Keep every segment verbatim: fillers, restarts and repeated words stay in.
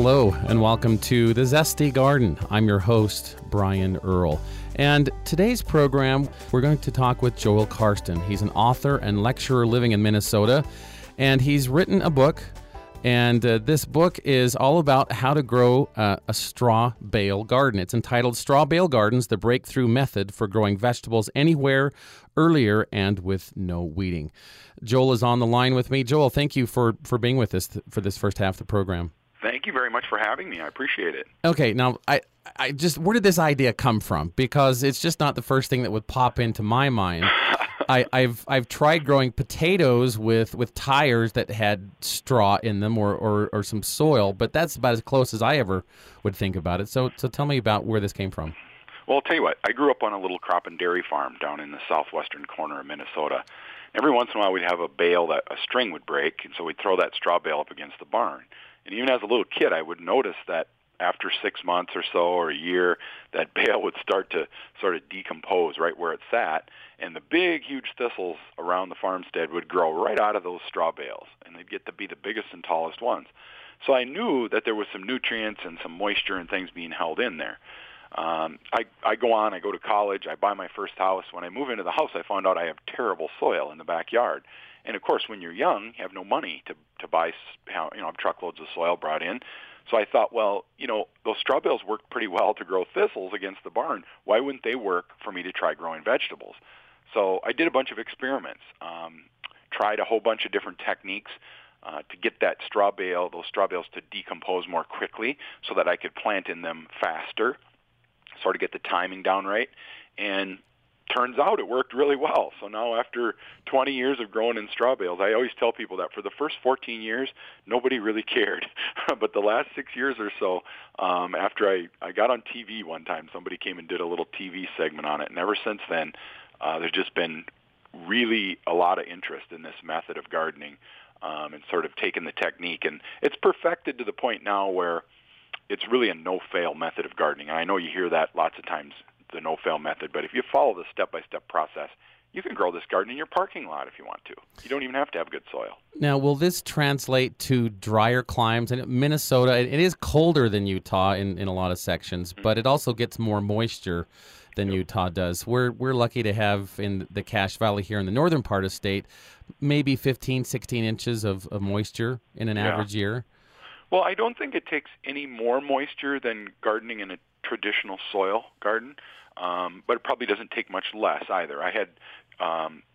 Hello, and welcome to The Zesty Garden. I'm your host, Brian Earl. And today's program, we're going to talk with Joel Karsten. He's an author and lecturer living in Minnesota, and he's written a book, and uh, this book is all about how to grow uh, a straw bale garden. It's entitled Straw Bale Gardens, the Breakthrough Method for Growing Vegetables Anywhere, Earlier, and with No Weeding. Joel is on the line with me. Joel, thank you for, for being with us th- for this first half of the program. Thank you very much for having me. I appreciate it. Okay, now, I, I just, where did this idea come from? Because it's just not the first thing that would pop into my mind. I, I've I've tried growing potatoes with, with tires that had straw in them or, or, or some soil, but that's about as close as I ever would think about it. So so tell me about where this came from. Well, I'll tell you what. I grew up on a little crop and dairy farm down in the southwestern corner of Minnesota. Every once in a while, we'd have a bale that a string would break, and so we'd throw that straw bale up against the barn. And even as a little kid, I would notice that after six months or so or a year, that bale would start to sort of decompose right where it sat, and the big, huge thistles around the farmstead would grow right out of those straw bales, and they'd get to be the biggest and tallest ones. So I knew that there was some nutrients and some moisture and things being held in there. Um, I, I go on, I go to college, I buy my first house. When I move into the house, I found out I have terrible soil in the backyard. And, of course, when you're young, you have no money to to buy, you know, truckloads of soil brought in. So I thought, well, you know, those straw bales worked pretty well to grow thistles against the barn. Why wouldn't they work for me to try growing vegetables? So I did a bunch of experiments, um, tried a whole bunch of different techniques uh, to get that straw bale, those straw bales to decompose more quickly so that I could plant in them faster, sort of get the timing down right. And turns out it worked really well. So now after twenty years of growing in straw bales, I always tell people that for the first fourteen years, nobody really cared. But the last six years or so, um, after I, I got on T V one time, somebody came and did a little T V segment on it. And ever since then, uh, there's just been really a lot of interest in this method of gardening um, and sort of taking the technique. And it's perfected to the point now where it's really a no-fail method of gardening. And I know you hear that lots of times, the no-fail method, but if you follow the step-by-step process, you can grow this garden in your parking lot if you want to. You don't even have to have good soil. Now, will this translate to drier climes? And Minnesota, it is colder than Utah in, in a lot of sections, mm-hmm. but it also gets more moisture than yep. Utah does. We're we're lucky to have in the Cache Valley here in the northern part of the state maybe fifteen, sixteen inches of, of moisture in an yeah. average year. Well, I don't think it takes any more moisture than gardening in a traditional soil garden. Um, but it probably doesn't take much less either. I had um,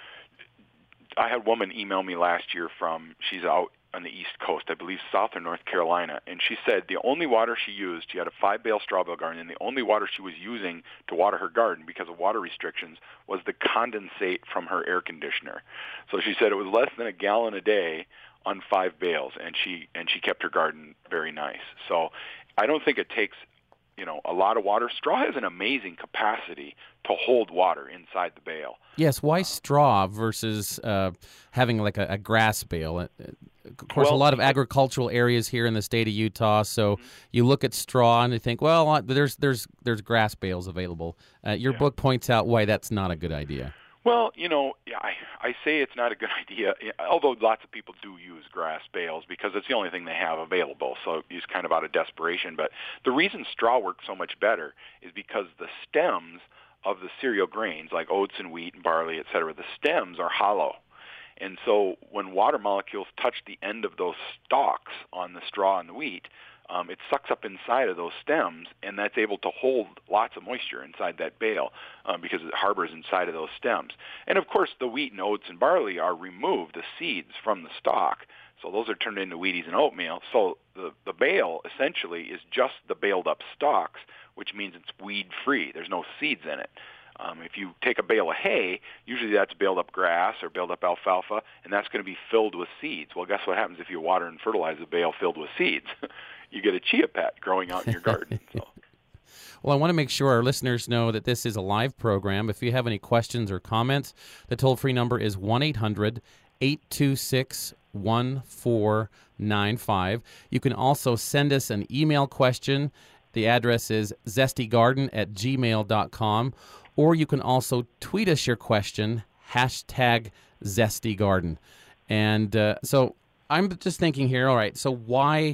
I had a woman email me last year from, she's out on the East Coast, I believe South or North Carolina, and she said the only water she used, she had a five-bale straw bale garden, and the only water she was using to water her garden because of water restrictions was the condensate from her air conditioner. So she said it was less than a gallon a day on five bales, and she and she kept her garden very nice. So I don't think it takes you know, a lot of water. Straw has an amazing capacity to hold water inside the bale. Yes, why straw versus uh, having like a, a grass bale? Of course, well, a lot of agricultural areas here in the state of Utah, so mm-hmm. you look at straw and you think, well, there's there's there's grass bales available. Uh, your yeah. book points out why that's not a good idea. Well, you know, I, I say it's not a good idea, although lots of people do use grass bales because it's the only thing they have available, so it's kind of out of desperation. But the reason straw works so much better is because the stems of the cereal grains, like oats and wheat and barley, et cetera, the stems are hollow. And so when water molecules touch the end of those stalks on the straw and the wheat, Um, it sucks up inside of those stems, and that's able to hold lots of moisture inside that bale um, because it harbors inside of those stems. And, of course, the wheat and oats and barley are removed, the seeds from the stalk. So those are turned into Wheaties and oatmeal. So the, the bale essentially is just the baled-up stalks, which means it's weed-free. There's no seeds in it. Um, if you take a bale of hay, usually that's baled-up grass or baled-up alfalfa, and that's going to be filled with seeds. Well, guess what happens if you water and fertilize a bale filled with seeds? You get a chia pet growing out in your garden. So. Well, I want to make sure our listeners know that this is a live program. If you have any questions or comments, the toll-free number is one eight hundred eight two six one four nine five. You can also send us an email question. The address is zestygarden at gmail dot com. Or you can also tweet us your question, hashtag zestygarden. And uh, so I'm just thinking here, all right, so why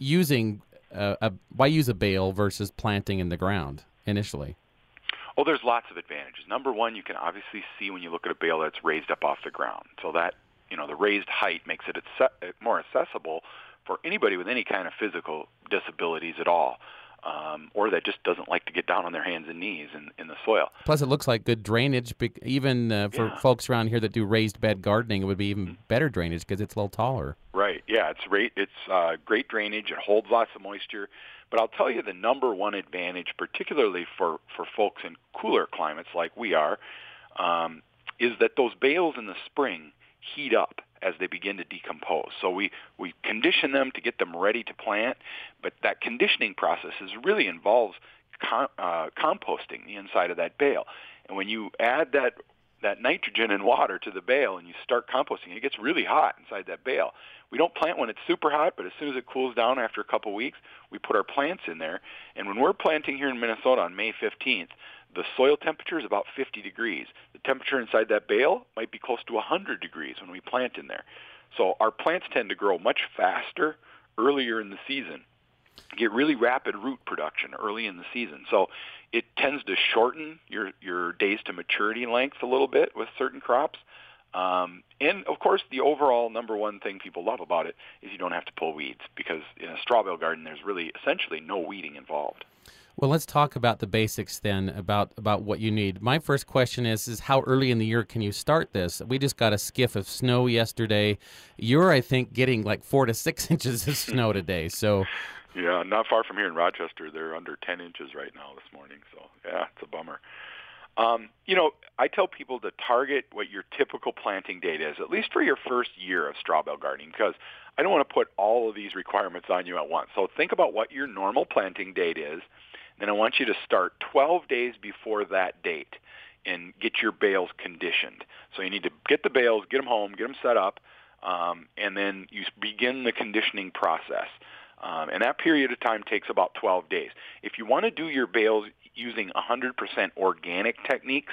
using uh, a why use a bale versus planting in the ground initially? Oh, there's lots of advantages. Number one, you can obviously see when you look at a bale that's raised up off the ground. So that, you know, the raised height makes it more accessible for anybody with any kind of physical disabilities at all, um, or that just doesn't like to get down on their hands and knees in, in the soil. Plus, it looks like good drainage. Even uh, for yeah. folks around here that do raised bed gardening, it would be even better drainage because it's a little taller. Right. Yeah, it's great. It's uh, great drainage. It holds lots of moisture. But I'll tell you the number one advantage, particularly for, for folks in cooler climates like we are, um, is that those bales in the spring heat up as they begin to decompose. So we, we condition them to get them ready to plant, but that conditioning process is really involves com- uh, composting the inside of that bale. And when you add that that nitrogen and water to the bale and you start composting, it gets really hot inside that bale. We don't plant when it's super hot, but as soon as it cools down after a couple weeks, we put our plants in there. And when we're planting here in Minnesota on May fifteenth, the soil temperature is about fifty degrees. The temperature inside that bale might be close to one hundred degrees when we plant in there. So our plants tend to grow much faster earlier in the season, get really rapid root production early in the season. So it tends to shorten your, your days to maturity length a little bit with certain crops. Um, and, of course, the overall number one thing people love about it is you don't have to pull weeds, because in a straw bale garden there's really essentially no weeding involved. Well, let's talk about the basics then, about, about what you need. My first question is, is how early in the year can you start this? We just got a skiff of snow yesterday. You're, I think, getting like four to six inches of snow today. So, yeah, not far from here in Rochester. They're under ten inches right now this morning. So, yeah, it's a bummer. Um, you know, I tell people to target what your typical planting date is, at least for your first year of straw bale gardening, because I don't want to put all of these requirements on you at once. So think about what your normal planting date is. Then I want you to start twelve days before that date and get your bales conditioned. So you need to get the bales, get them home, get them set up, um, and then you begin the conditioning process. Um, and that period of time takes about twelve days. If you want to do your bales using one hundred percent organic techniques,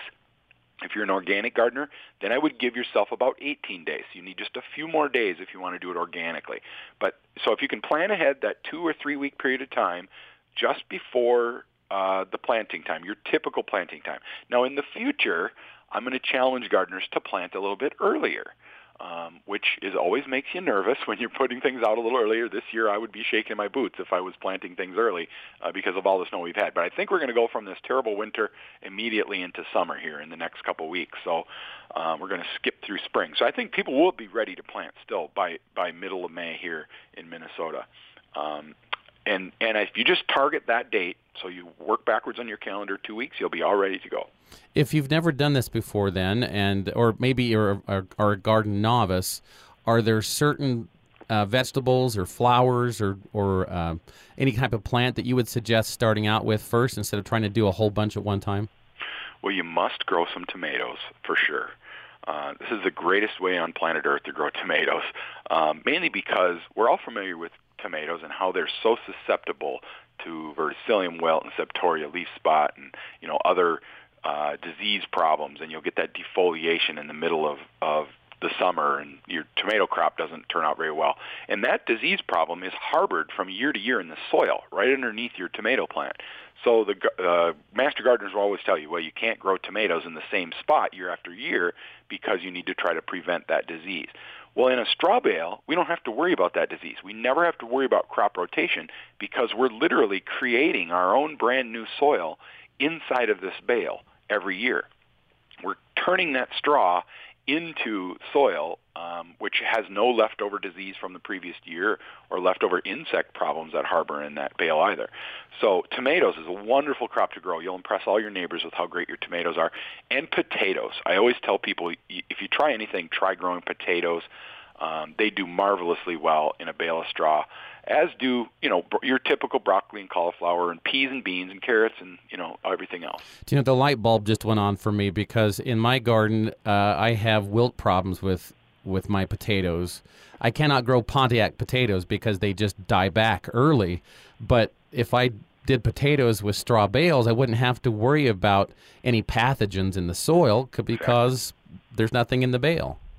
if you're an organic gardener, then I would give yourself about eighteen days. You need just a few more days if you want to do it organically. But so if you can plan ahead that two or three week period of time, just before uh, the planting time, your typical planting time. Now, in the future, I'm going to challenge gardeners to plant a little bit earlier, um, which is always makes you nervous when you're putting things out a little earlier. This year, I would be shaking my boots if I was planting things early uh, because of all the snow we've had. But I think we're going to go from this terrible winter immediately into summer here in the next couple of weeks. So um, we're going to skip through spring. So I think people will be ready to plant still by, by middle of May here in Minnesota. Um, And and if you just target that date, so you work backwards on your calendar, two weeks, you'll be all ready to go. If you've never done this before then, and or maybe you're a, are a garden novice, are there certain uh, vegetables or flowers or, or uh, any type of plant that you would suggest starting out with first instead of trying to do a whole bunch at one time? Well, you must grow some tomatoes for sure. Uh, this is the greatest way on planet Earth to grow tomatoes, um, mainly because we're all familiar with tomatoes and how they're so susceptible to verticillium wilt and septoria leaf spot and, you know, other uh, disease problems, and you'll get that defoliation in the middle of, of the summer, and your tomato crop doesn't turn out very well. And that disease problem is harbored from year to year in the soil, right underneath your tomato plant. So the uh, master gardeners will always tell you, well, you can't grow tomatoes in the same spot year after year because you need to try to prevent that disease. Well, in a straw bale, we don't have to worry about that disease. We never have to worry about crop rotation because we're literally creating our own brand new soil inside of this bale every year. We're turning that straw into soil um, which has no leftover disease from the previous year or leftover insect problems that harbor in that bale either. So tomatoes is a wonderful crop to grow. You'll impress all your neighbors with how great your tomatoes are. And potatoes. I always tell people, if you try anything, try growing potatoes. Um, they do marvelously well in a bale of straw, as do, you know, your typical broccoli and cauliflower and peas and beans and carrots and, you know, everything else. Do you know, the light bulb just went on for me because in my garden, uh, I have wilt problems with, with my potatoes. I cannot grow Pontiac potatoes because they just die back early. But if I did potatoes with straw bales, I wouldn't have to worry about any pathogens in the soil because there's nothing in the bale. Right.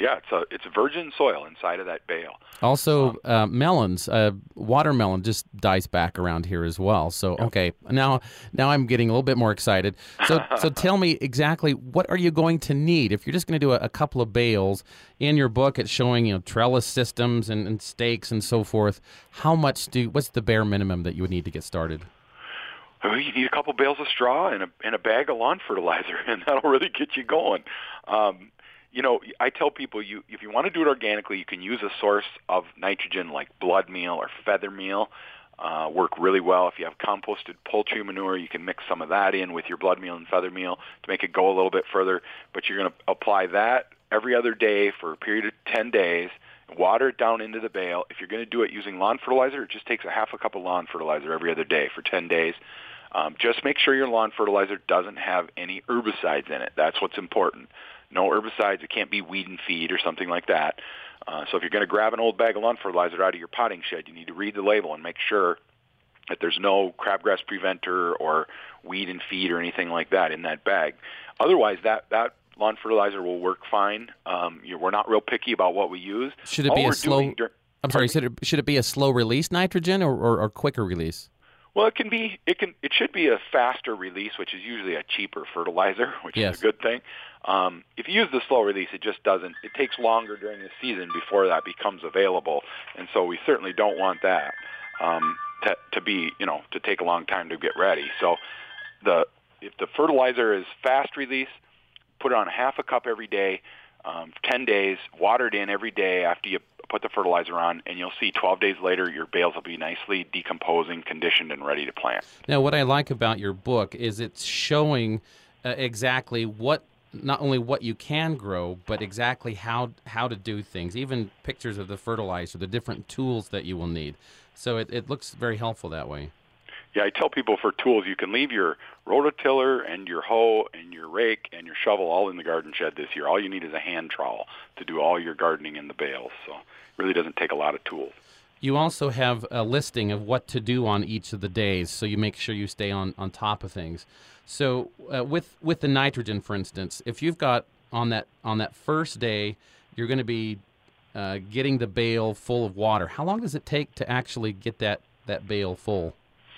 Yeah, it's a it's virgin soil inside of that bale. Also, Um, uh, melons, uh, watermelon just dies back around here as well. So, Yep. okay, now now I'm getting a little bit more excited. So, so tell me exactly what are you going to need if you're just going to do a, a couple of bales. In your book, it's showing you know trellis systems and, and stakes and so forth. How much do what's the bare minimum that you would need to get started? Well, you need a couple bales of straw and a and a bag of lawn fertilizer, and that'll really get you going. Um, you know, I tell people you if you want to do it organically, you can use a source of nitrogen like blood meal or feather meal. Uh, work really well. If you have composted poultry manure, you can mix some of that in with your blood meal and feather meal to make it go a little bit further. But you're going to apply that every other day for a period of ten days. Water it down into the bale. If you're going to do it using lawn fertilizer, it just takes a half a cup of lawn fertilizer every other day for ten days. Um, just make sure your lawn fertilizer doesn't have any herbicides in it. That's what's important. No herbicides. It can't be weed and feed or something like that. Uh, so if you're going to grab an old bag of lawn fertilizer out of your potting shed, you need to read the label and make sure that there's no crabgrass preventer or weed and feed or anything like that in that bag. Otherwise, that, that lawn fertilizer will work fine. Um, you know, we're not real picky about what we use. Should it All be a we're slow? doing dur- I'm sorry. Pardon me? Should it, should it be a slow release nitrogen or, or, or quicker release? Well, it can be. It can. It should be a faster release, which is usually a cheaper fertilizer, which Yes. is a good thing. Um, if you use the slow release, it just doesn't. It takes longer during the season before that becomes available, and so we certainly don't want that um, to, to be, you know, to take a long time to get ready. So, the if the fertilizer is fast release, put it on half a cup every day, um, ten days. Water it in every day after you put the fertilizer on, and you'll see twelve days later your bales will be nicely decomposing, conditioned, and ready to plant. Now, what I like about your book is it's showing uh, exactly what, not only what you can grow, but exactly how how to do things, even pictures of the fertilizer, the different tools that you will need. So it, it looks very helpful that way. Yeah, I tell people for tools, you can leave your rototiller and your hoe and your rake and your shovel all in the garden shed this year. All you need is a hand trowel to do all your gardening in the bales. So it really doesn't take a lot of tools. You also have a listing of what to do on each of the days, so you make sure you stay on, on top of things. So uh, with with the nitrogen, for instance, if you've got on that on that first day, you're going to be uh, getting the bale full of water. How long does it take to actually get that, that bale full?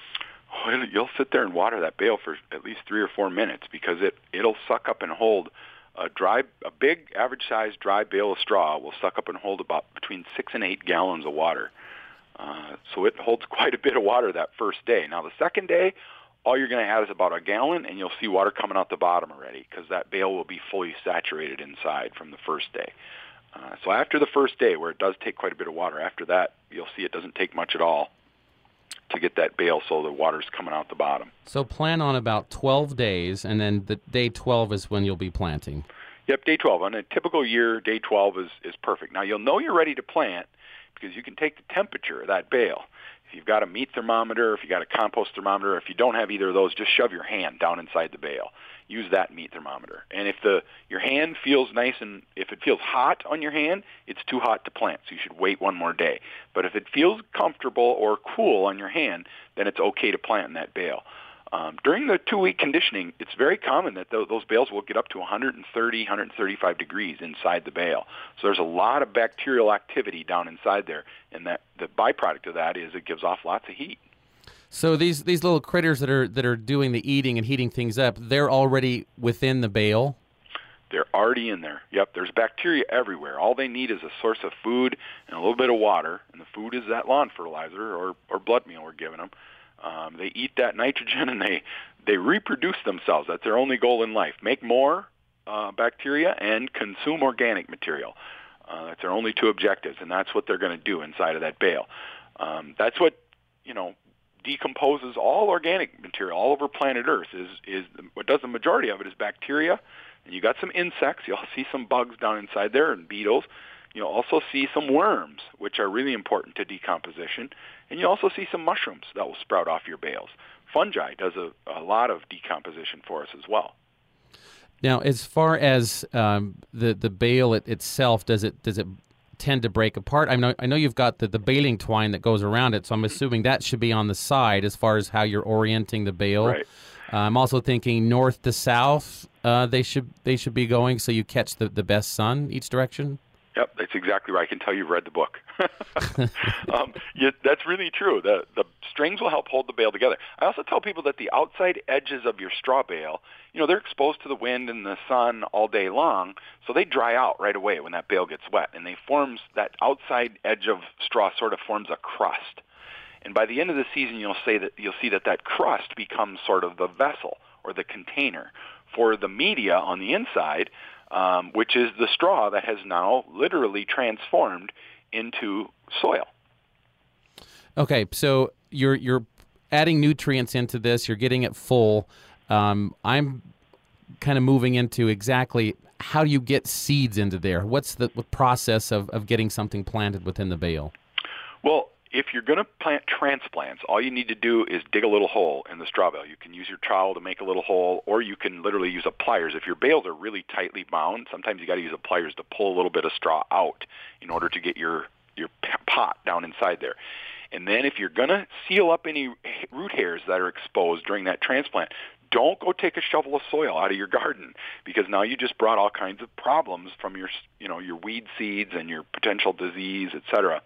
Oh, it'll- you'll sit there and water that bale for at least three or four minutes because it it'll suck up and hold a dry, a big average-sized dry bale of straw will suck up and hold about between six and eight gallons of water. Uh, so it holds quite a bit of water that first day. Now the second day, all you're going to have is about a gallon, and you'll see water coming out the bottom already because that bale will be fully saturated inside from the first day. Uh, so after the first day, where it does take quite a bit of water, after that, you'll see it doesn't take much at all to get that bale so the water's coming out the bottom. So plan on about twelve days, and then the day twelve is when you'll be planting. Yep, day twelve. On a typical year, day twelve is, is perfect. Now, you'll know you're ready to plant because you can take the temperature of that bale. If you've got a meat thermometer, if you've got a compost thermometer, if you don't have either of those, just shove your hand down inside the bale. Use that meat thermometer. And if the your hand feels nice and if it feels hot on your hand, it's too hot to plant, so you should wait one more day. But if it feels comfortable or cool on your hand, then it's okay to plant in that bale. Um, during the two-week conditioning, it's very common that th- those bales will get up to one thirty, one thirty-five degrees inside the bale. So there's a lot of bacterial activity down inside there, and that the byproduct of that is it gives off lots of heat. So these these little critters that are that are doing the eating and heating things up, they're already within the bale? They're already in there. Yep, there's bacteria everywhere. All they need is a source of food and a little bit of water, and the food is that lawn fertilizer or, or blood meal we're giving them. Um, they eat that nitrogen and they, they reproduce themselves. That's their only goal in life. Make more uh, bacteria and consume organic material. Uh, that's their only two objectives, and that's what they're going to do inside of that bale. Um, that's what, you know, decomposes all organic material all over planet Earth. Is, is what does the majority of it is bacteria, and you got some insects. You'll see some bugs down inside there and beetles. You'll also see some worms, which are really important to decomposition. And you also see some mushrooms that will sprout off your bales. Fungi does a, a lot of decomposition for us as well. Now, as far as um, the the bale it, itself, does it does it tend to break apart? I know I know you've got the, the baling twine that goes around it, so I'm assuming that should be on the side as far as how you're orienting the bale. Right. Uh, I'm also thinking north to south. Uh, they should they should be going so you catch the, the best sun each direction. Yep, that's exactly right. I can tell you've read the book. um, yeah, that's really true. The the strings will help hold the bale together. I also tell people that the outside edges of your straw bale, you know, they're exposed to the wind and the sun all day long, so they dry out right away when that bale gets wet, and they forms that outside edge of straw sort of forms a crust. And by the end of the season, you'll say that you'll see that that crust becomes sort of the vessel or the container for the media on the inside. Um, which is the straw that has now literally transformed into soil. Okay, so you're you're adding nutrients into this. You're getting it full. Um, I'm kind of moving into exactly how do you get seeds into there? What's the process of, of getting something planted within the bale? Well, if you're going to plant transplants, all you need to do is dig a little hole in the straw bale. You can use your trowel to make a little hole, or you can literally use a pliers. If your bales are really tightly bound, sometimes you got to use a pliers to pull a little bit of straw out in order to get your, your pot down inside there. And then if you're going to seal up any root hairs that are exposed during that transplant, don't go take a shovel of soil out of your garden, because now you just brought all kinds of problems from your, you know, your weed seeds and your potential disease, et cetera.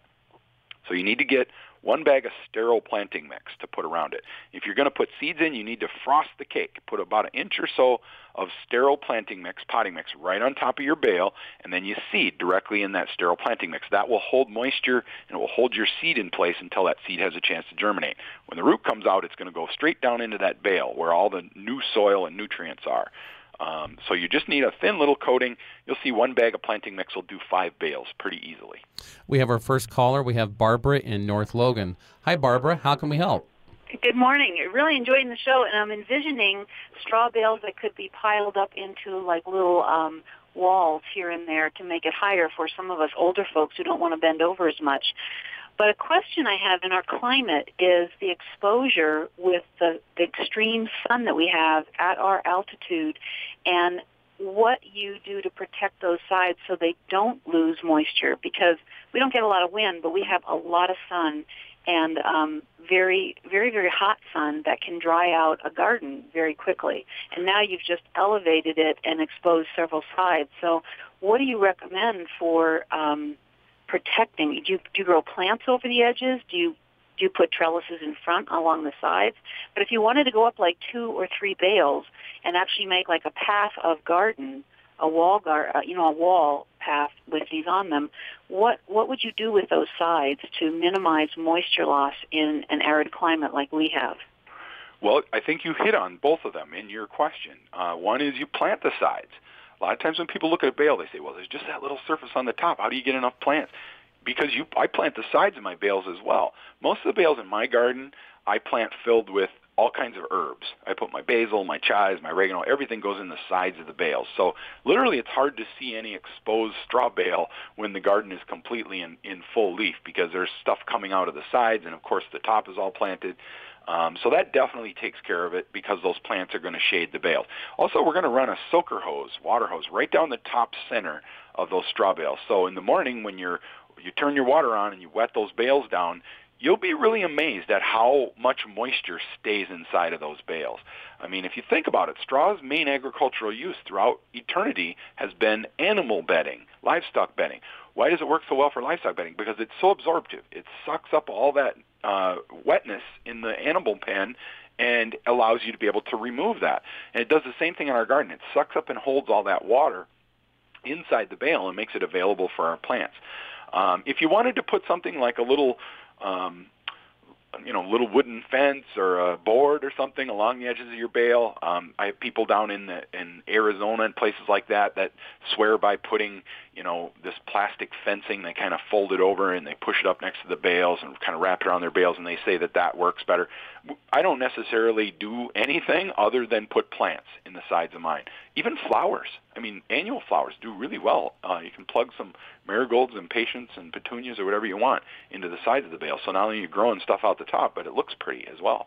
So you need to get one bag of sterile planting mix to put around it. If you're going to put seeds in, you need to frost the cake. Put about an inch or so of sterile planting mix, potting mix, right on top of your bale, and then you seed directly in that sterile planting mix. That will hold moisture, and it will hold your seed in place until that seed has a chance to germinate. When the root comes out, it's going to go straight down into that bale where all the new soil and nutrients are. Um, so you just need a thin little coating. You'll see one bag of planting mix will do five bales pretty easily. We have our first caller. We have Barbara in North Logan. Hi, Barbara. How can we help? Good morning. Really enjoying the show, and I'm envisioning straw bales that could be piled up into like little um, walls here and there to make it higher for some of us older folks who don't want to bend over as much. But a question I have in our climate is the exposure with the, the extreme sun that we have at our altitude, and what you do to protect those sides so they don't lose moisture, because we don't get a lot of wind, but we have a lot of sun and um, very, very, very hot sun that can dry out a garden very quickly. And now you've just elevated it and exposed several sides. So what do you recommend for um, protecting? Do you, do you grow plants over the edges? Do you do you put trellises in front along the sides? But if you wanted to go up like two or three bales and actually make like a path of garden, a wall gar, uh, you know, a wall path with these on them, what what would you do with those sides to minimize moisture loss in an arid climate like we have? Well, I think you hit on both of them in your question. Uh, one is you plant the sides. A lot of times when people look at a bale, they say, well, there's just that little surface on the top. How do you get enough plants? Because you, I plant the sides of my bales as well. Most of the bales in my garden, I plant filled with all kinds of herbs. I put my basil, my chives, my oregano, everything goes in the sides of the bales. So literally it's hard to see any exposed straw bale when the garden is completely in, in full leaf, because there's stuff coming out of the sides, and of course the top is all planted. Um, so that definitely takes care of it, because those plants are going to shade the bales. Also, we're going to run a soaker hose, water hose, right down the top center of those straw bales. So in the morning when you're you turn your water on and you wet those bales down, you'll be really amazed at how much moisture stays inside of those bales. I mean, if you think about it, straw's main agricultural use throughout eternity has been animal bedding, livestock bedding. Why does it work so well for livestock bedding? Because it's so absorptive. It sucks up all that uh, wetness in the animal pen and allows you to be able to remove that. And it does the same thing in our garden. It sucks up and holds all that water inside the bale and makes it available for our plants. Um, if you wanted to put something like a little, um, you know, little wooden fence or a board or something along the edges of your bale, um, I have people down in the, in Arizona and places like that that swear by putting, you know, this plastic fencing. They kind of fold it over and they push it up next to the bales and kind of wrap it around their bales, and they say that that works better. I don't necessarily do anything other than put plants in the sides of mine. Even flowers. I mean, annual flowers do really well. Uh, you can plug some marigolds and patience and petunias or whatever you want into the sides of the bale. So not only are you growing stuff out the top, but it looks pretty as well.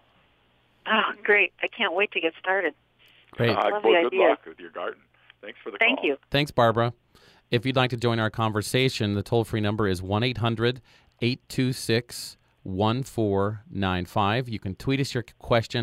Oh, great. I can't wait to get started. Great. Uh, Love well, the good idea. luck with your garden. Thanks for the Thank call. you. Thanks, Barbara. If you'd like to join our conversation, the toll-free number is one eight hundred eight two six one four nine five. You can tweet us your question at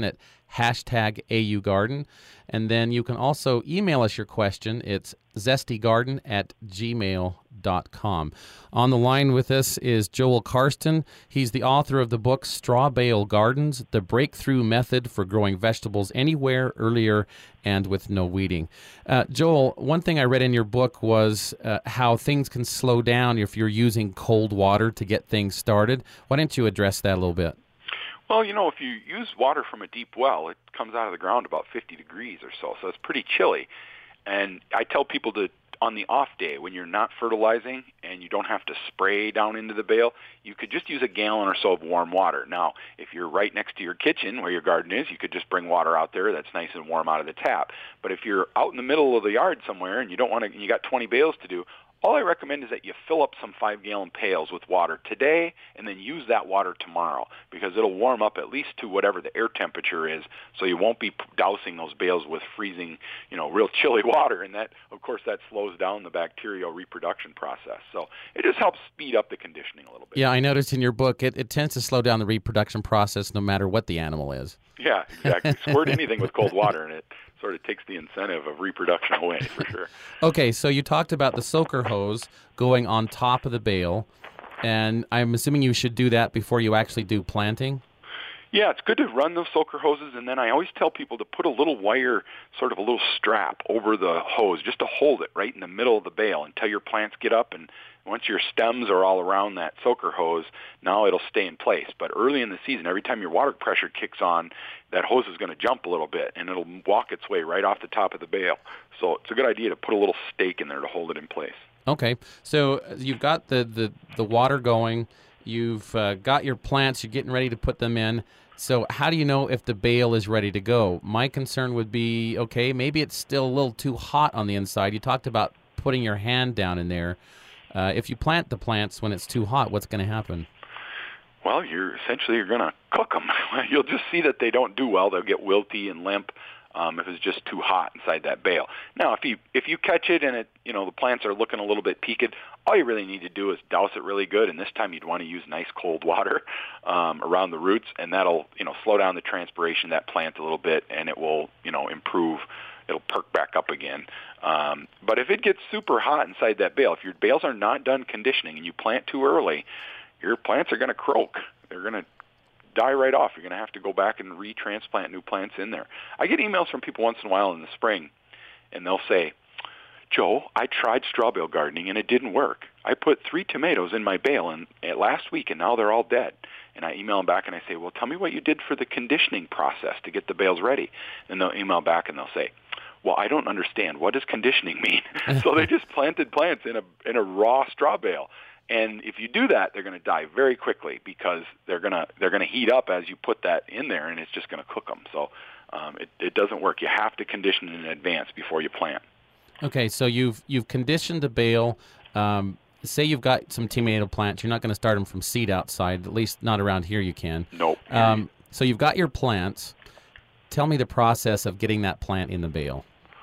hashtag A U Garden. And then you can also email us your question. It's zestygarden at gmail dot com. On the line with us is Joel Karsten. He's the author of the book Straw Bale Gardens, The Breakthrough Method for Growing Vegetables Anywhere, Earlier, and with No Weeding. Uh, Joel, one thing I read in your book was uh, how things can slow down if you're using cold water to get things started. Why don't you address that a little bit? Well, you know, if you use water from a deep well, it comes out of the ground about fifty degrees or so, so it's pretty chilly. And I tell people to, on the off day, when you're not fertilizing and you don't have to spray down into the bale, you could just use a gallon or so of warm water. Now, if you're right next to your kitchen where your garden is, you could just bring water out there that's nice and warm out of the tap. But if you're out in the middle of the yard somewhere and you don't want to, you got twenty bales to do, all I recommend is that you fill up some five-gallon pails with water today and then use that water tomorrow, because it'll warm up at least to whatever the air temperature is, so you won't be dousing those bales with freezing, you know, real chilly water. And that, of course, that slows down the bacterial reproduction process. So it just helps speed up the conditioning a little bit. Yeah, I noticed in your book it, it tends to slow down the reproduction process no matter what the animal is. Yeah, exactly. Squirt anything with cold water and it sort of takes the incentive of reproduction away, for sure. Okay, so you talked about the soaker hose going on top of the bale, and I'm assuming you should do that before you actually do planting? Yeah, it's good to run those soaker hoses, and then I always tell people to put a little wire, sort of a little strap over the hose, just to hold it right in the middle of the bale until your plants get up. And once your stems are all around that soaker hose, now it'll stay in place. But early in the season, every time your water pressure kicks on, that hose is going to jump a little bit, and it'll walk its way right off the top of the bale. So it's a good idea to put a little stake in there to hold it in place. Okay, so you've got the, the, the water going. You've uh, got your plants. You're getting ready to put them in. So how do you know if the bale is ready to go? My concern would be, okay, maybe it's still a little too hot on the inside. You talked about putting your hand down in there. Uh, if you plant the plants when it's too hot, what's going to happen? Well, you're essentially you're going to cook them. You'll just see that they don't do well. They'll get wilty and limp um, if it's just too hot inside that bale. Now, if you if you catch it and it you know the plants are looking a little bit peaked, all you really need to do is douse it really good. And this time you'd want to use nice cold water um, around the roots, and that'll you know slow down the transpiration of that plant a little bit, and it will you know improve. It'll perk back up again. Um, but if it gets super hot inside that bale, if your bales are not done conditioning and you plant too early, your plants are going to croak. They're going to die right off. You're going to have to go back and retransplant new plants in there. I get emails from people once in a while in the spring, and they'll say, Joe, I tried straw bale gardening, and it didn't work. I put three tomatoes in my bale and, and last week, and now they're all dead. And I email them back, and I say, well, tell me what you did for the conditioning process to get the bales ready. And they'll email back, and they'll say, well, I don't understand. What does conditioning mean? So they just planted plants in a in a raw straw bale. And if you do that, they're going to die very quickly because they're going to they're going to heat up as you put that in there, and it's just going to cook them. So um, it, it doesn't work. You have to condition in advance before you plant. Okay, so you've you've conditioned the bale. Um, say you've got some tomato plants. You're not going to start them from seed outside, at least not around here you can. Nope. Um, so you've got your plants. Tell me the process of getting that plant in the bale.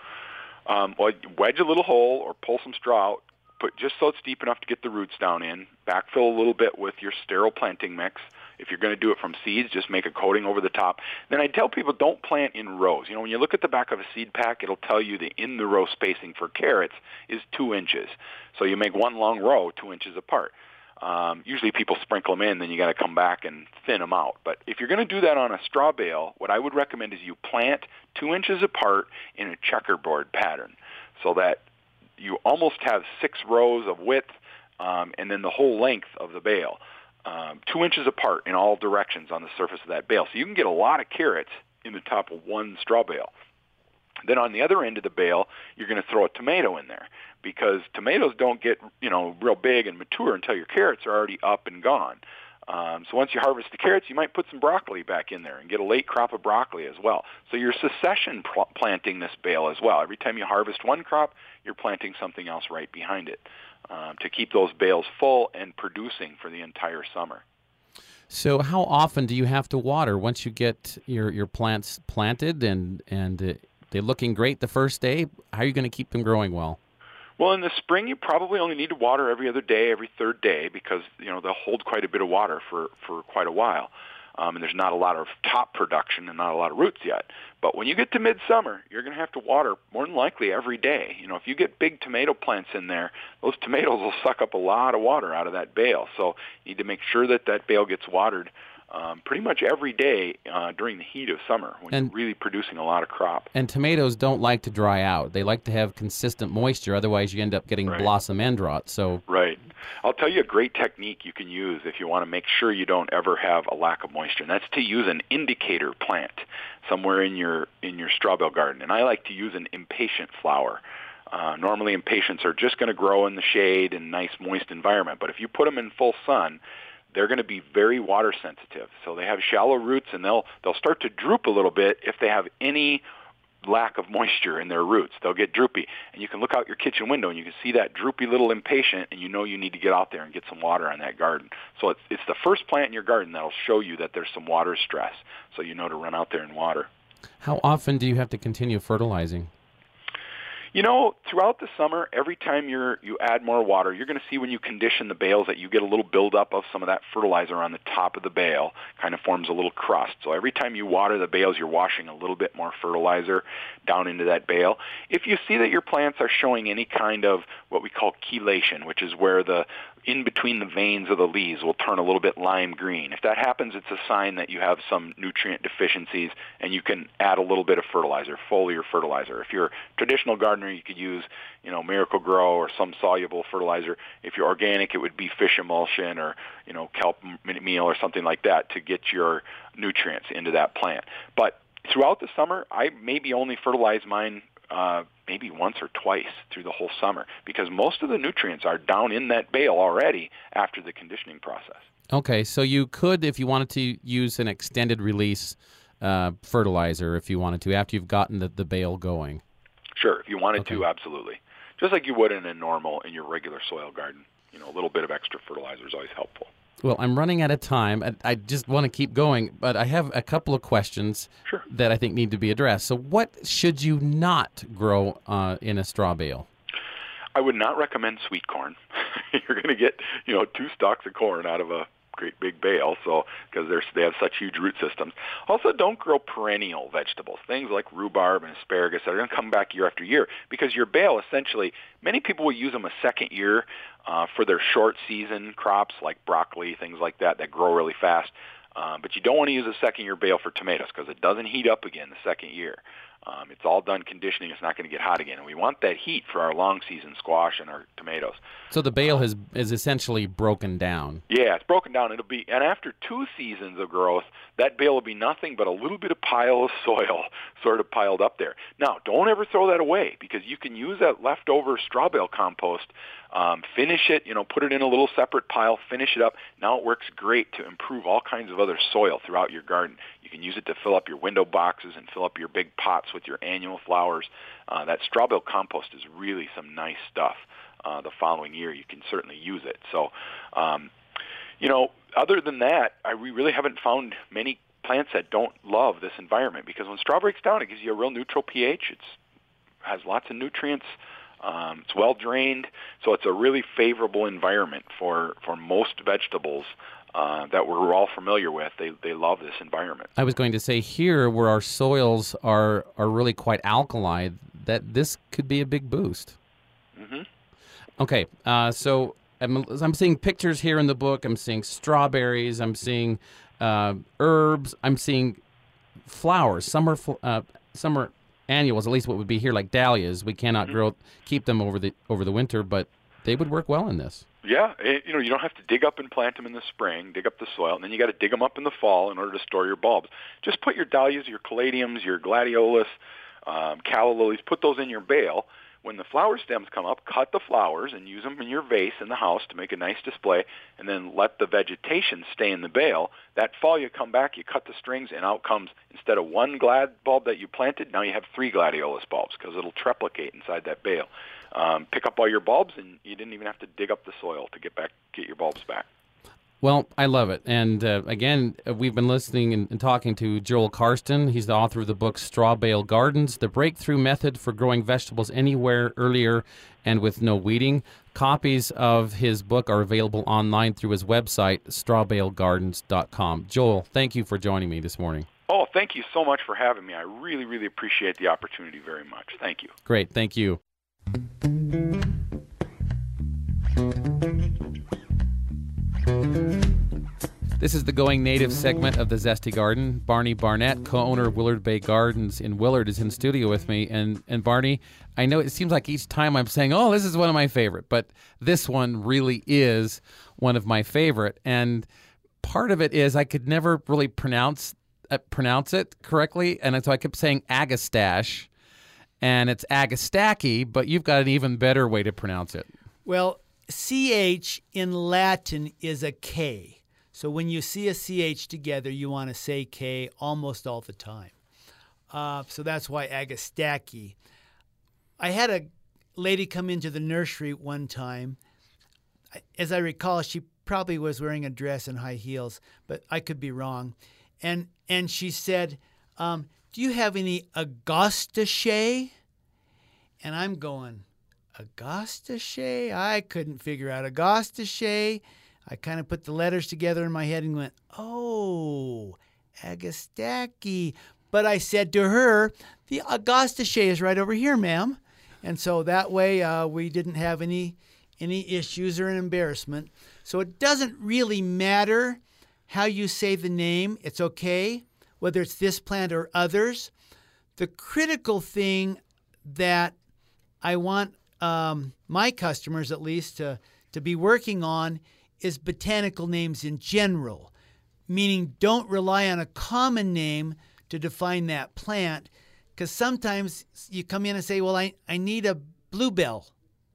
Um, well, wedge a little hole or pull some straw out, put just so it's deep enough to get the roots down in. Backfill a little bit with your sterile planting mix. If you're going to do it from seeds, just make a coating over the top. Then I tell people don't plant in rows. You know, when you look at the back of a seed pack, it'll tell you the in-the-row spacing for carrots is two inches. So you make one long row two inches apart. Um, usually people sprinkle them in, then you got to come back and thin them out. But if you're going to do that on a straw bale, what I would recommend is you plant two inches apart in a checkerboard pattern, so that you almost have six rows of width, um, and then the whole length of the bale, um, two inches apart in all directions on the surface of that bale. So you can get a lot of carrots in the top of one straw bale. Then on the other end of the bale, you're going to throw a tomato in there, because tomatoes don't get, you know, real big and mature until your carrots are already up and gone. Um, so once you harvest the carrots, you might put some broccoli back in there and get a late crop of broccoli as well. So you're succession pl- planting this bale as well. Every time you harvest one crop, you're planting something else right behind it um, to keep those bales full and producing for the entire summer. So how often do you have to water once you get your, your plants planted and, and uh, they're looking great the first day? How are you going to keep them growing well? Well, in the spring, you probably only need to water every other day, every third day, because, you know, they'll hold quite a bit of water for, for quite a while. um, and there's not a lot of top production and not a lot of roots yet. But when you get to midsummer, you're going to have to water more than likely every day. You know, if you get big tomato plants in there, those tomatoes will suck up a lot of water out of that bale. So you need to make sure that that bale gets watered Um, pretty much every day uh, during the heat of summer when and, you're really producing a lot of crop. And tomatoes don't like to dry out. They like to have consistent moisture. Otherwise, you end up getting right. blossom end rot. So, right. I'll tell you a great technique you can use if you want to make sure you don't ever have a lack of moisture, and that's to use an indicator plant somewhere in your in your straw bale garden. And I like to use an impatient flower. Uh, normally, impatiens are just going to grow in the shade and nice moist environment, but if you put them in full sun, they're going to be very water sensitive. So they have shallow roots, and they'll they'll start to droop a little bit if they have any lack of moisture in their roots. They'll get droopy. And you can look out your kitchen window, and you can see that droopy little impatient, and you know you need to get out there and get some water on that garden. So it's, it's the first plant in your garden that'll show you that there's some water stress, so you know to run out there and water. How often do you have to continue fertilizing? You know, throughout the summer, every time you're you add more water, you're going to see when you condition the bales that you get a little buildup of some of that fertilizer on the top of the bale, kind of forms a little crust. So every time you water the bales, you're washing a little bit more fertilizer down into that bale. If you see that your plants are showing any kind of what we call chelation, which is where the in between the veins of the leaves will turn a little bit lime green. If that happens, it's a sign that you have some nutrient deficiencies, and you can add a little bit of fertilizer, foliar fertilizer. If you're a traditional gardener, you could use, you know, Miracle Grow or some soluble fertilizer. If you're organic, it would be fish emulsion or, you know, kelp meal or something like that to get your nutrients into that plant. But throughout the summer, I maybe only fertilize mine uh, maybe once or twice through the whole summer, because most of the nutrients are down in that bale already after the conditioning process. Okay, so you could, if you wanted to, use an extended release uh, fertilizer if you wanted to, after you've gotten the, the bale going. Sure, if you wanted okay. to, absolutely. Just like you would in a normal, in your regular soil garden. You know, a little bit of extra fertilizer is always helpful. Well, I'm running out of time. I, I just want to keep going, but I have a couple of questions sure. that I think need to be addressed. So what should you not grow uh, in a straw bale? I would not recommend sweet corn. You're going to get, you know, two stalks of corn out of a great big bale, so because they're they have such huge root systems. Also, don't grow perennial vegetables, things like rhubarb and asparagus that are going to come back year after year, because your bale essentially, many people will use them a second year uh, for their short season crops like broccoli, things like that that grow really fast. Uh, but you don't want to use a second year bale for tomatoes because it doesn't heat up again the second year. Um, it's all done conditioning. It's not going to get hot again. And we want that heat for our long season squash and our tomatoes. So the bale has is essentially broken down. Yeah, it's broken down. It'll be, and after two seasons of growth, that bale will be nothing but a little bit of pile of soil sort of piled up there. Now, don't ever throw that away, because you can use that leftover straw bale compost, um, finish it, you know, put it in a little separate pile, finish it up. Now it works great to improve all kinds of other soil throughout your garden. You can use it to fill up your window boxes and fill up your big pots with your annual flowers. Uh, that straw bale compost is really some nice stuff. Uh, the following year, you can certainly use it. So, um, you know, other than that, I, we really haven't found many plants that don't love this environment, because when straw breaks down, it gives you a real neutral pH. It has lots of nutrients. Um, it's well drained, so it's a really favorable environment for, for most vegetables uh, that we're all familiar with. They they love this environment. I was going to say, here where our soils are are really quite alkali, that this could be a big boost. Mm-hmm. Okay, uh, so I'm, I'm seeing pictures here in the book. I'm seeing strawberries. I'm seeing uh, herbs. I'm seeing flowers. Some are, uh, some are annuals, at least what would be here, like dahlias. We cannot mm-hmm. grow, keep them over the over the winter, but they would work well in this. Yeah, it, you know, you don't have to dig up and plant them in the spring, dig up the soil, and then you got to dig them up in the fall in order to store your bulbs. Just put your dahlias, your caladiums, your gladiolus, um, calla lilies, put those in your bale. When the flower stems come up, cut the flowers and use them in your vase in the house to make a nice display, and then let the vegetation stay in the bale. That fall you come back, you cut the strings, and out comes, instead of one glad bulb that you planted, now you have three gladiolus bulbs, because it'll triplicate inside that bale. Um, pick up all your bulbs, and you didn't even have to dig up the soil to get back, get your bulbs back. Well, I love it. And uh, again, uh, we've been listening and, and talking to Joel Karsten. He's the author of the book Straw Bale Gardens, The Breakthrough Method for Growing Vegetables Anywhere, Earlier, and with No Weeding. Copies of his book are available online through his website, straw bale gardens dot com. Joel, thank you for joining me this morning. Oh, thank you so much for having me. I really, really appreciate the opportunity very much. Thank you. Great. Thank you. This is the Going Native segment of the Zesty Garden. Barney Barnett, co-owner of Willard Bay Gardens in Willard, is in studio with me. And, and Barney, I know it seems like each time I'm saying, oh, this is one of my favorite, but this one really is one of my favorite. And part of it is I could never really pronounce uh, pronounce it correctly, and so I kept saying Agastache, and it's Agastache, but you've got an even better way to pronounce it. Well, C H in Latin is a K. So when you see a C H together, you want to say K almost all the time. Uh, so that's why Agastache. I had a lady come into the nursery one time. As I recall, she probably was wearing a dress and high heels, but I could be wrong. And and she said, um, do you have any Agastache? And I'm going, Agastache? I couldn't figure out Agastache. I kind of put the letters together in my head and went, oh, Agastache. But I said to her, the Agastache is right over here, ma'am. And so that way uh, we didn't have any any issues or an embarrassment. So it doesn't really matter how you say the name. It's okay, whether it's this plant or others. The critical thing that I want um, my customers, at least, to, to be working on is botanical names in general, meaning don't rely on a common name to define that plant, because sometimes you come in and say, well, I, I need a bluebell.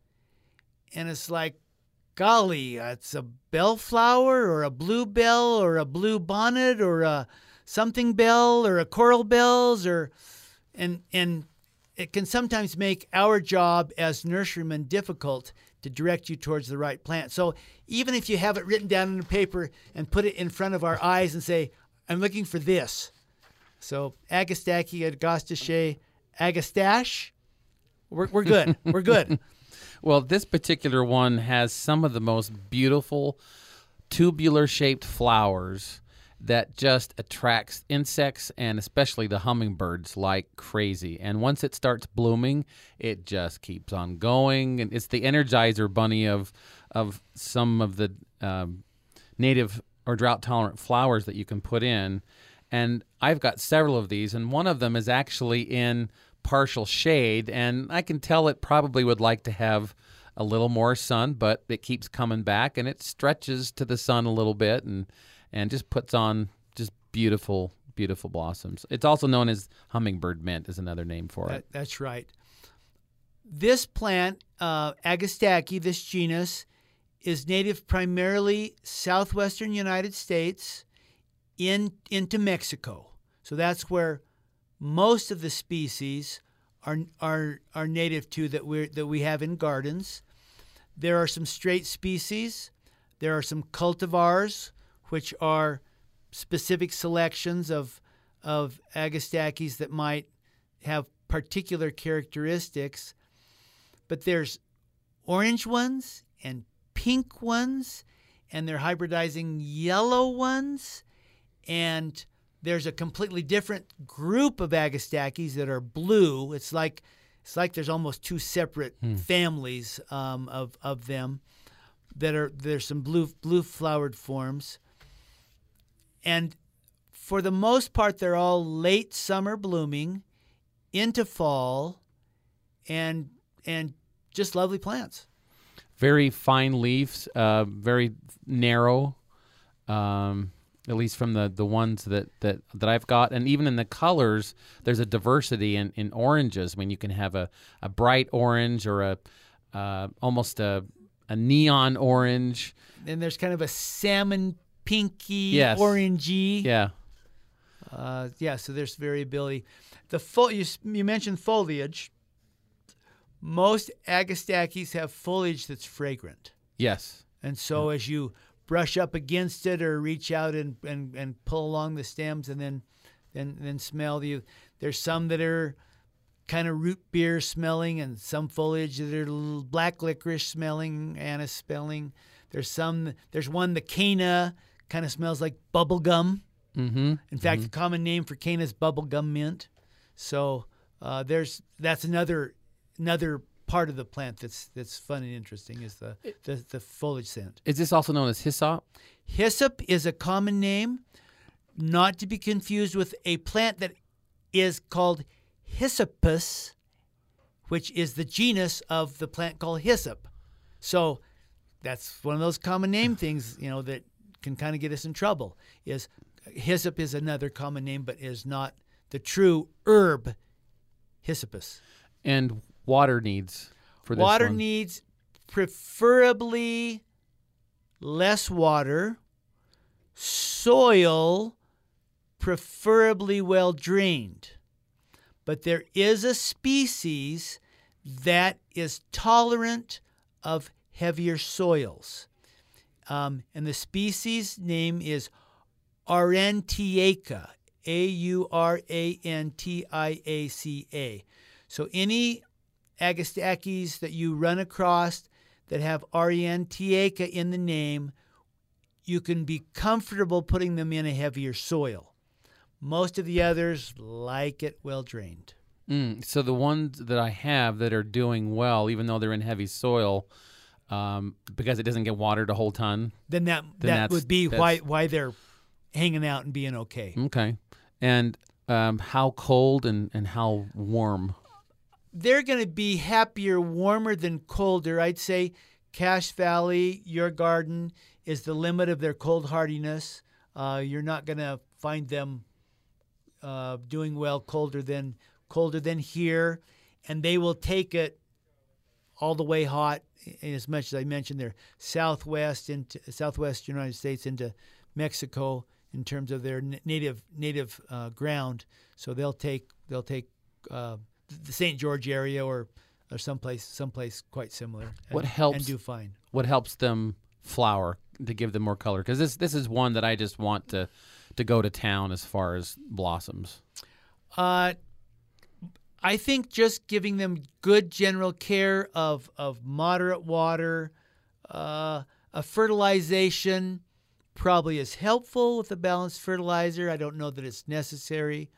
And it's like, golly, it's a bellflower or a bluebell or a blue bonnet or a something bell or a coral bells, or and and it can sometimes make our job as nurserymen difficult to direct you towards the right plant. So even if you have it written down on a paper and put it in front of our eyes and say, I'm looking for this. So Agastache, Agastache, Agastache, we're, we're good. We're good. Well, this particular one has some of the most beautiful tubular-shaped flowers that just attracts insects and especially the hummingbirds like crazy. And once it starts blooming, it just keeps on going. And it's the Energizer Bunny of of some of the um, native or drought-tolerant flowers that you can put in. And I've got several of these, and one of them is actually in partial shade, and I can tell it probably would like to have a little more sun, but it keeps coming back, and it stretches to the sun a little bit and and just puts on just beautiful, beautiful blossoms. It's also known as hummingbird mint is another name for that, it. That's right. This plant, uh, Agastache, this genus, is native primarily southwestern United States in into Mexico. So that's where most of the species are are are native to that we that we have in gardens. There are some straight species. There are some cultivars, which are specific selections of of Agastaches that might have particular characteristics. But there's orange ones and pink ones, and they're hybridizing yellow ones, and there's a completely different group of Agastaches that are blue. It's like it's like there's almost two separate hmm. families um, of of them that are there's some blue blue flowered forms. And for the most part, they're all late summer blooming into fall, and and just lovely plants. Very fine leaves, uh, very narrow. Um, at least from the, the ones that, that, that I've got. And even in the colors, there's a diversity in, in oranges. I mean, you can have a, a bright orange or a uh, almost a, a neon orange. And there's kind of a salmon pinky, yes. orangey. Yeah. Uh, yeah, so there's variability. The fo- you, you mentioned foliage. Most Agastaches have foliage that's fragrant. Yes. And so yeah. as you brush up against it or reach out and, and, and pull along the stems and then then then smell the. There's some that are kind of root beer smelling, and some foliage that are little black licorice smelling, anise smelling. There's some. There's one, the Cana, kind of smells like bubble gum. Mm-hmm. In fact, mm-hmm. the common name for Cana is bubblegum mint. So uh, there's that's another another part of the plant that's that's fun and interesting is the, the, the foliage scent. Is this also known as hyssop? Hyssop is a common name, not to be confused with a plant that is called Hyssopus, which is the genus of the plant called hyssop. So that's one of those common name things, you know, that can kind of get us in trouble. Is hyssop is another common name, but is not the true herb Hyssopus. And water needs for this Water one? needs preferably less water, soil preferably well drained. But there is a species that is tolerant of heavier soils. Um, and the species name is Aurantiaca, A U R A N T I A C A. So any Agastaches that you run across that have Aurantiaca in the name, you can be comfortable putting them in a heavier soil. Most of the others like it well drained. Mm, so the ones that I have that are doing well, even though they're in heavy soil, um, because it doesn't get watered a whole ton. Then that Then that would be that's- why why they're hanging out and being okay. Okay. And um, how cold and, and how warm? They're going to be happier, warmer than colder. I'd say Cache Valley, your garden, is the limit of their cold hardiness. Uh, you're not going to find them uh, doing well colder than colder than here, and they will take it all the way hot. And as much as I mentioned, they're southwest into southwest United States into Mexico in terms of their native native uh, ground. So they'll take they'll take uh, the Saint George area or or someplace someplace quite similar. And, What helps- and do fine. What helps them flower to give them more color? Because this this is one that I just want to to go to town as far as blossoms. Uh, I think just giving them good general care of of moderate water, uh, a fertilization probably is helpful with a balanced fertilizer. I don't know that it's necessary.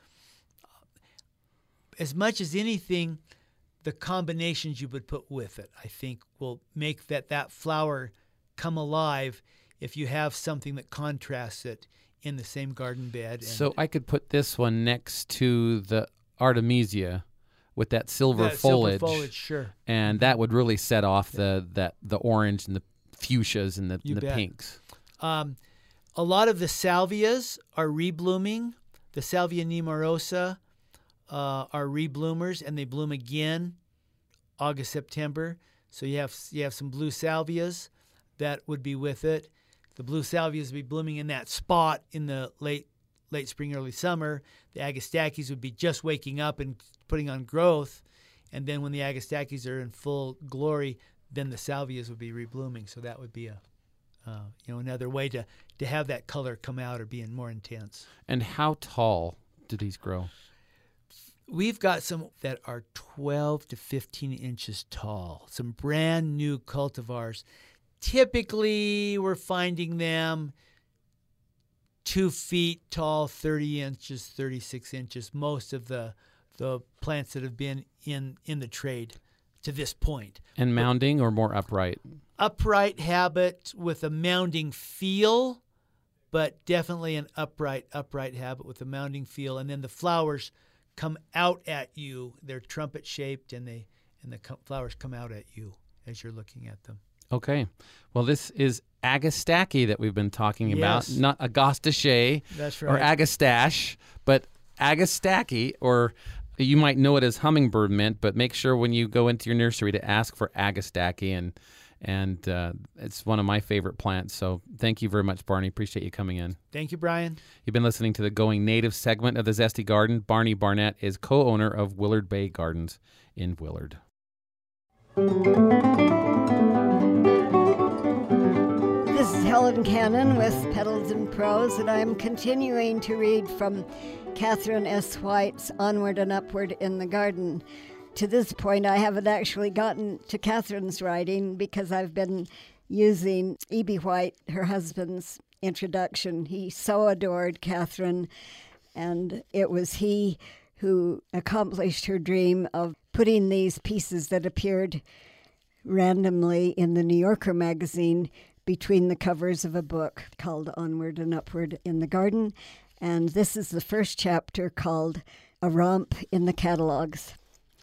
As much as anything, the combinations you would put with it, I think, will make that, that flower come alive if you have something that contrasts it in the same garden bed. And So I could put this one next to the Artemisia with that silver that silver foliage, foliage, sure. and that would really set off the that the orange and the fuchsias and the, You and the bet. pinks. Um, a lot of the salvias are reblooming. The Salvia nemorosa uh, are rebloomers, and they bloom again August, September. So you have you have some blue salvias that would be with it. The blue salvias would be blooming in that spot in the late late spring, early summer. The Agastaches would be just waking up and putting on growth, and then when the Agastaches are in full glory, then the salvias would be reblooming. So that would be a Uh, you know, another way to, to have that color come out or being more intense. And how tall do these grow? We've got some that are twelve to fifteen inches tall, some brand new cultivars. Typically, we're finding them two feet tall, thirty inches, thirty-six inches, most of the the plants that have been in, in the trade to this point. And mounding or more upright? Upright habit with a mounding feel, but definitely an upright, upright habit with a mounding feel. And then the flowers come out at you. They're trumpet shaped, and they and the co- flowers come out at you as you're looking at them. Okay. Well, this is Agastache that we've been talking about, Yes. not Agastache That's or right. Agastache, but Agastache, or you might know it as hummingbird mint, but make sure when you go into your nursery to ask for Agastache, and and uh, it's one of my favorite plants. So thank you very much, Barney. Appreciate you coming in. Thank you, Brian. You've been listening to the Going Native segment of the Zesty Garden. Barney Barnett is co-owner of Willard Bay Gardens in Willard. This is Helen Cannon with Petals and Prose, and I'm continuing to read from Catherine S. White's Onward and Upward in the Garden. To this point, I haven't actually gotten to Catherine's writing because I've been using E B. White, her husband's introduction. He so adored Catherine, and it was he who accomplished her dream of putting these pieces that appeared randomly in the New Yorker magazine between the covers of a book called Onward and Upward in the Garden. And this is the first chapter called A Romp in the Catalogues.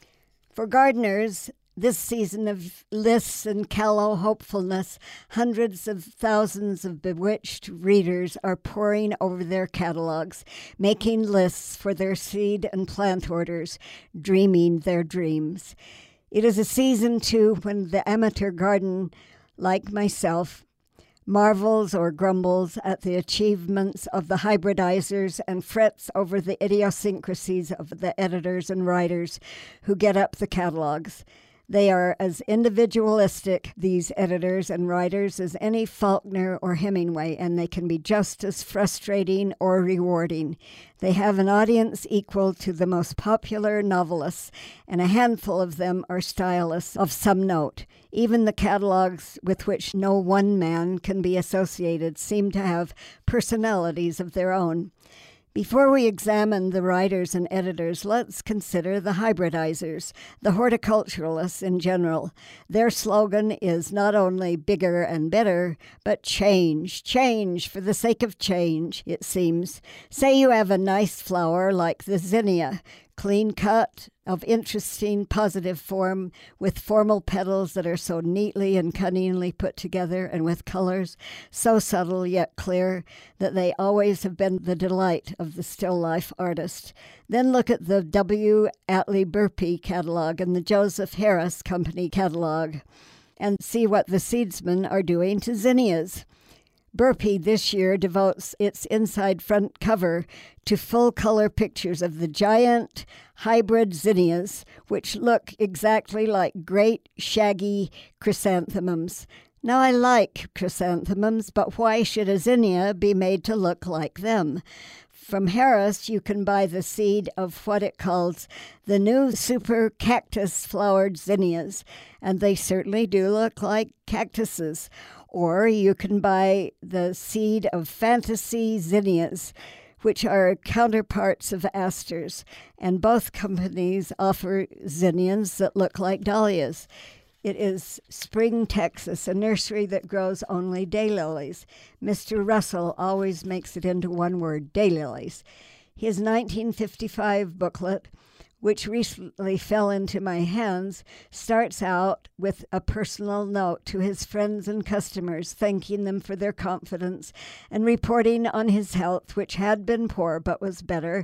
For gardeners, this season of lists and callow hopefulness, hundreds of thousands of bewitched readers are poring over their catalogues, making lists for their seed and plant orders, dreaming their dreams. It is a season, too, when the amateur garden, like myself, marvels or grumbles at the achievements of the hybridizers and frets over the idiosyncrasies of the editors and writers who get up the catalogs. They are as individualistic, these editors and writers, as any Faulkner or Hemingway, and they can be just as frustrating or rewarding. They have an audience equal to the most popular novelists, and a handful of them are stylists of some note. Even the catalogs with which no one man can be associated seem to have personalities of their own. Before we examine the writers and editors, let's consider the hybridizers, the horticulturalists in general. Their slogan is not only bigger and better, but change, change for the sake of change, it seems. Say you have a nice flower like the zinnia, clean cut, of interesting positive form, with formal petals that are so neatly and cunningly put together, and with colors so subtle yet clear that they always have been the delight of the still life artist. Then look at the W. Atlee Burpee catalog and the Joseph Harris Company catalog, and see what the seedsmen are doing to zinnias. Burpee this year devotes its inside front cover to full-color pictures of the giant hybrid zinnias, which look exactly like great, shaggy chrysanthemums. Now, I like chrysanthemums, but why should a zinnia be made to look like them? From Harris, you can buy the seed of what it calls the new super cactus flowered zinnias, and they certainly do look like cactuses. Or you can buy the seed of fantasy zinnias, which are counterparts of asters, and both companies offer zinnias that look like dahlias. It is Spring, Texas, a nursery that grows only daylilies. Mister Russell always makes it into one word, daylilies. His nineteen fifty-five booklet, which recently fell into my hands, starts out with a personal note to his friends and customers, thanking them for their confidence and reporting on his health, which had been poor but was better.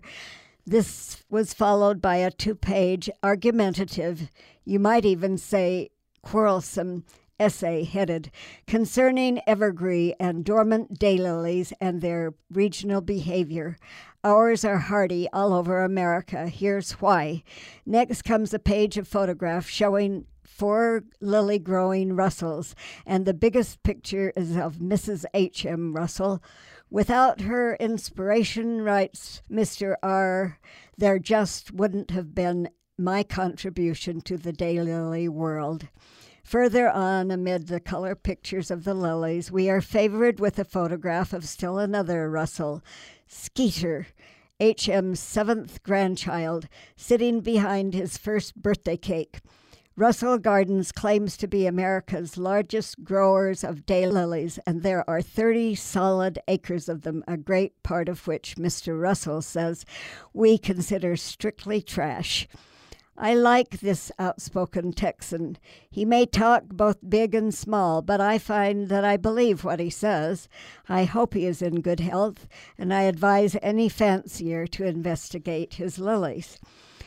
This was followed by a two-page, argumentative, you might even say quarrelsome, essay headed concerning evergreen and dormant daylilies and their regional behavior. Ours are hardy all over America. Here's why. Next comes a page of photographs showing four lily-growing Russells, and the biggest picture is of Missus H M Russell. Without her inspiration, writes Mister R., there just wouldn't have been my contribution to the daylily world. Further on, amid the color pictures of the lilies, we are favored with a photograph of still another Russell, Skeeter, H M's seventh grandchild, sitting behind his first birthday cake. Russell Gardens claims to be America's largest growers of daylilies, and there are thirty solid acres of them, a great part of which Mister Russell says we consider strictly trash. I like this outspoken Texan. He may talk both big and small, but I find that I believe what he says. I hope he is in good health, and I advise any fancier to investigate his lilies.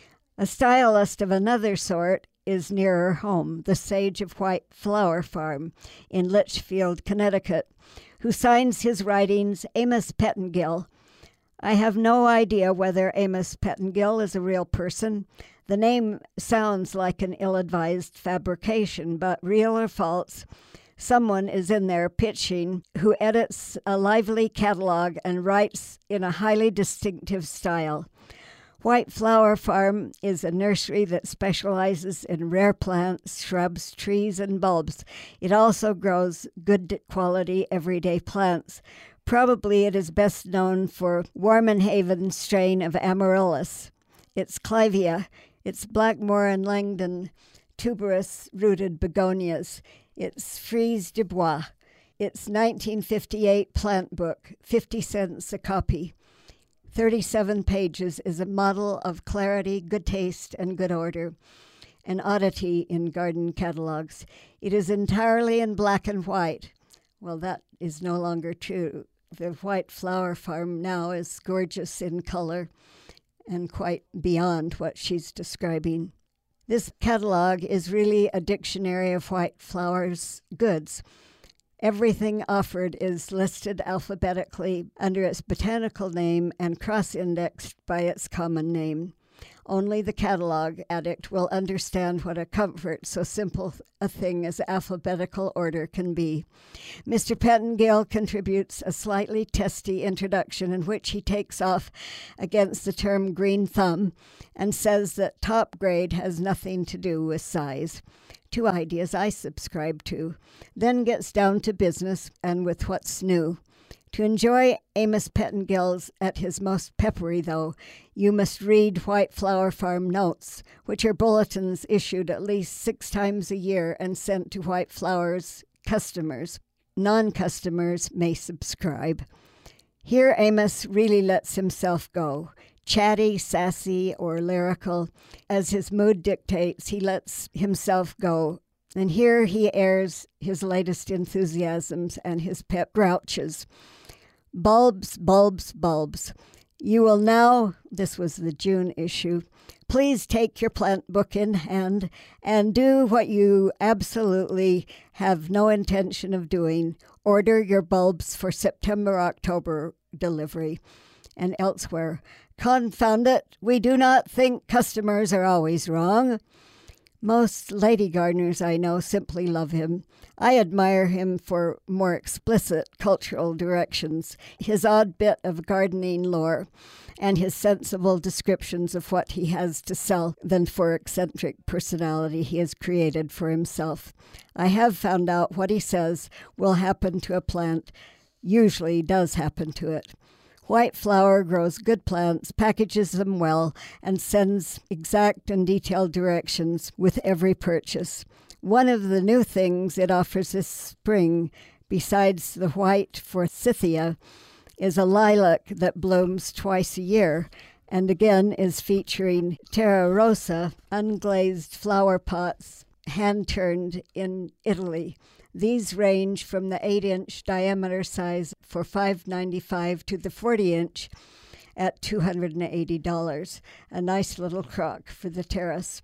A stylist of another sort is nearer home, the Sage of White Flower Farm in Litchfield, Connecticut, who signs his writings Amos Pettengill. I have no idea whether Amos Pettengill is a real person. The name sounds like an ill-advised fabrication, but real or false, Someone is in there pitching who edits a lively catalog and writes in a highly distinctive style. White Flower Farm is a nursery that specializes in rare plants, shrubs, trees, and bulbs. It also grows good quality everyday plants. Probably it is best known for Warmenhaven strain of Amaryllis. It's Clivia, it's Blackmore and Langdon tuberous-rooted begonias. It's Frise de Bois. It's nineteen fifty-eight plant book, fifty cents a copy. thirty-seven pages, is a model of clarity, good taste, and good order, an oddity in garden catalogs. It is entirely in black and white. Well, that is no longer true. The White Flower Farm now is gorgeous in color and quite beyond what she's describing. This catalog is really a dictionary of white flowers goods. Everything offered is listed alphabetically under its botanical name and cross-indexed by its common name. Only the catalog addict will understand what a comfort so simple a thing as alphabetical order can be. Mister Pettingale contributes a slightly testy introduction in which he takes off against the term green thumb and says that top grade has nothing to do with size. Two ideas I subscribe to, then gets down to business and with what's new. To enjoy Amos Pettingill's at his most peppery, though, you must read White Flower Farm Notes, which are bulletins issued at least six times a year and sent to White Flower's customers. Non-customers may subscribe. Here Amos really lets himself go. Chatty, sassy, or lyrical, as his mood dictates, he lets himself go. And here he airs his latest enthusiasms and his pet grouches. Bulbs, bulbs, bulbs. You will now, this was the June issue, please take your plant book in hand and do what you absolutely have no intention of doing. Order your bulbs for September-October delivery and elsewhere. Confound it, we do not think customers are always wrong. Most lady gardeners I know simply love him. I admire him for more explicit cultural directions, his odd bit of gardening lore, and his sensible descriptions of what he has to sell than for eccentric personality he has created for himself. I have found out what he says will happen to a plant usually does happen to it. White Flower grows good plants, packages them well, and sends exact and detailed directions with every purchase. One of the new things it offers this spring, besides the white forsythia, is a lilac that blooms twice a year, and again is featuring Terra Rosa, unglazed flower pots, hand-turned in Italy. These range from the eight-inch diameter size for five dollars and ninety-five cents to the forty-inch at two hundred eighty dollars. A nice little crock for the terrace.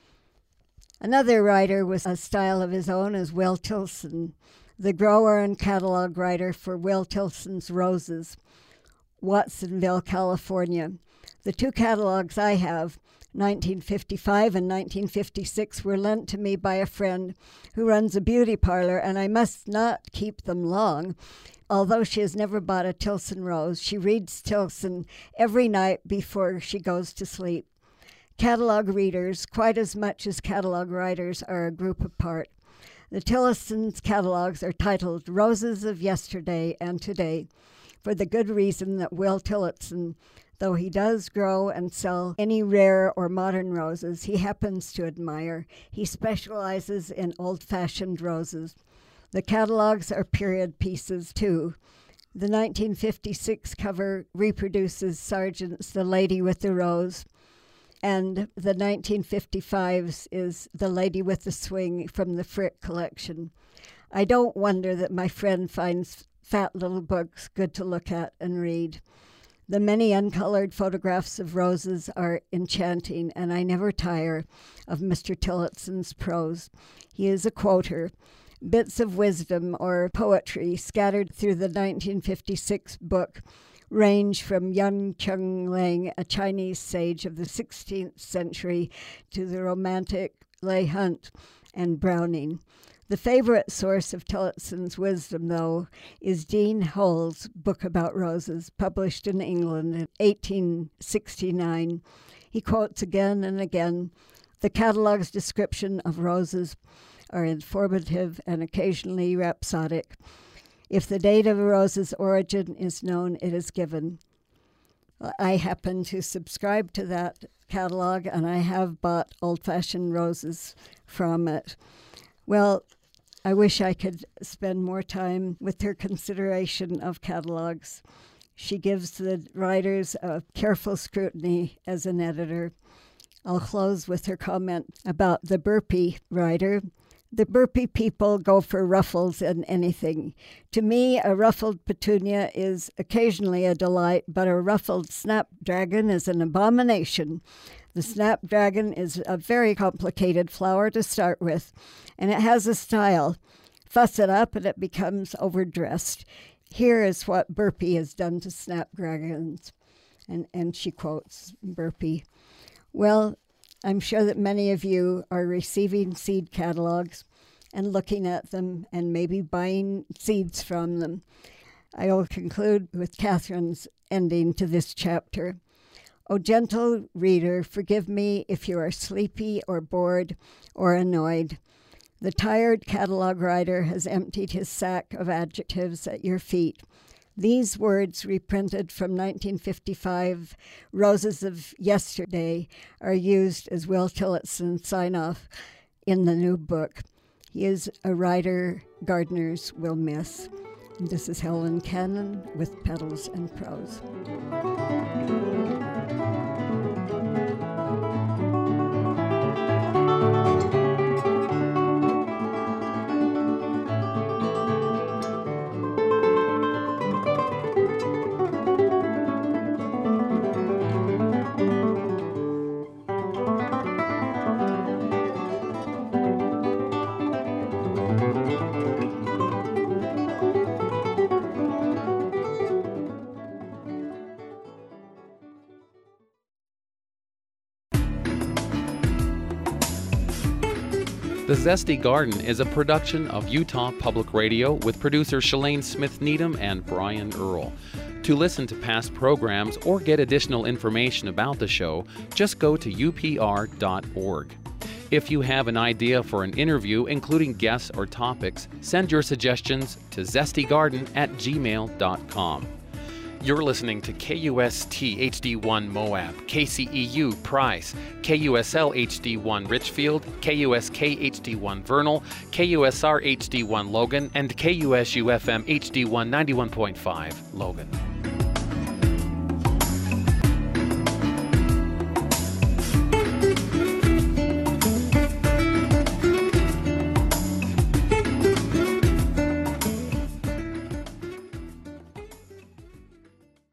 Another writer with a style of his own is Will Tilson, the grower and catalog writer for Will Tilson's Roses, Watsonville, California. The two catalogs I have, nineteen fifty-five and nineteen fifty-six, were lent to me by a friend who runs a beauty parlor, and I must not keep them long. Although she has never bought a Tilson rose, she reads Tilson every night before she goes to sleep. Catalog readers, quite as much as catalog writers, are a group apart. The Tillson's catalogs are titled Roses of Yesterday and Today, for the good reason that Will Tillotson, though he does grow and sell any rare or modern roses he happens to admire, he specializes in old-fashioned roses. The catalogs are period pieces, too. The nineteen fifty-six cover reproduces Sargent's The Lady with the Rose, and the nineteen fifty-five's is The Lady with the Swing from the Frick collection. I don't wonder that my friend finds fat little books good to look at and read. The many uncolored photographs of roses are enchanting, and I never tire of Mister Tillotson's prose. He is a quoter. Bits of wisdom or poetry scattered through the nineteen fifty-six book range from Yun Chung Lang, a Chinese sage of the sixteenth century, to the romantic Leigh Hunt and Browning. The favorite source of Tillotson's wisdom, though, is Dean Hull's book about roses, published in England in eighteen sixty-nine. He quotes again and again, "The catalogue's description of roses are informative and occasionally rhapsodic. If the date of a rose's origin is known, it is given." I happen to subscribe to that catalog, and I have bought old-fashioned roses from it. Well, I wish I could spend more time with her consideration of catalogs. She gives the writers a careful scrutiny as an editor. I'll close with her comment about the Burpee writer. The Burpee people go for ruffles in anything. To me, a ruffled petunia is occasionally a delight, but a ruffled snapdragon is an abomination. The snapdragon is a very complicated flower to start with, and it has a style. Fuss it up and it becomes overdressed. Here is what Burpee has done to snapdragons. And, and she quotes Burpee. Well, I'm sure that many of you are receiving seed catalogs and looking at them and maybe buying seeds from them. I will conclude with Catherine's ending to this chapter. O gentle reader, forgive me if you are sleepy or bored or annoyed. The tired catalog writer has emptied his sack of adjectives at your feet. These words, reprinted from nineteen fifty-five, Roses of Yesterday, are used as Will Tillotson sign-off in the new book. He is a writer gardeners will miss. And this is Helen Cannon with Petals and Prose. The Zesty Garden is a production of Utah Public Radio with producer Shalane Smith Needham and Brian Earl. To listen to past programs or get additional information about the show, just go to U P R dot org. If you have an idea for an interview, including guests or topics, send your suggestions to zestygarden at gmail dot com. You're listening to K U S T H D one Moab, K C E U Price, K U S L H D one Richfield, K U S K H D one Vernal, K U S R H D one Logan, and K U S U F M H D one ninety-one point five Logan.